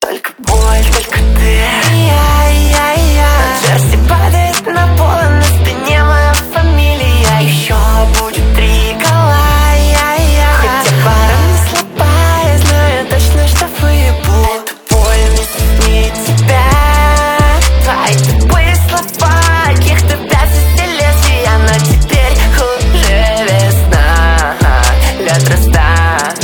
Только боль, только ты. Джерси падает на пол, на спине моя фамилия. Еще будет 3 гола. Хотя пара не слабая, знаю точно, что выебу. Эту боль не тебя. Твои тупые слова, каких-то 5 десятилетий. Но теперь уже весна, лед растаял.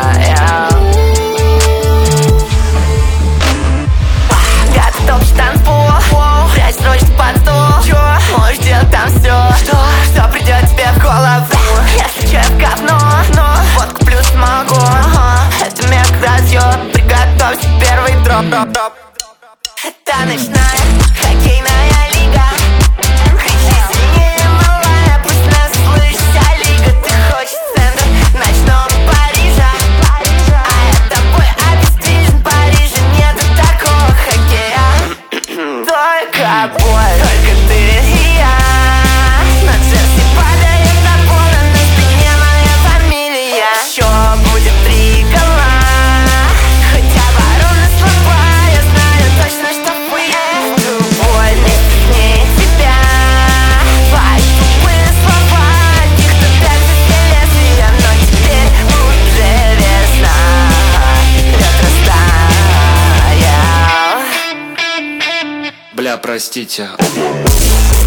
Готов танцпол, прячь срочно под стол. Чё? Можешь делать там все, придет тебе в голову. Если чё, в говно, но водку плюс могу. Это мег разъёт, приготовься, первый дроп. Это ночная хоккейная лига. Кричи сильнее, малая, пусть нас слышит вся лига. Ты хочешь центр ночного Парижа, а я тобой обездвижен. В Париже нету такого хоккея. Только боль, только ты и я. На Джерси падает на пол, на спине моя фамилия. Еще будет 3 гола. Хотя ворона слаба, я знаю точно, что вы эту боль не сильнее тебя. Твои тупые слова, каких-то 5 десятилетий. Но теперь уже весна, лед растаял. Бля, простите.